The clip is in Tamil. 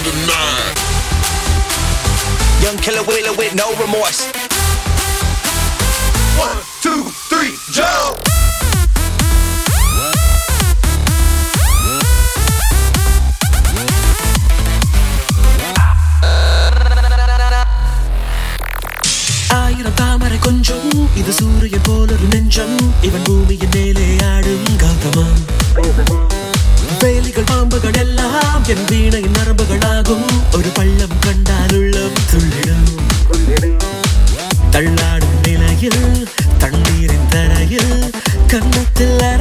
tonight. Young killer wheeler with no remorse. 1, 2, 3, jump! ஆயிரம் தாமரை கொஞ்சம் இது சூரியன் போலொரு நெஞ்சம் இவன் பூமியின் மேலே ஆடும் கௌதமம் வேலிகள் பாம்புகள் எல்லாம் என் வீணையின் நரம்புகளாகும் ஒரு பள்ளம் கண்டால் உள்ளம் துள்ளிடும் தள்ளாடும் நிலையில் தண்ணீரின் தரையில் கன்னத்தில்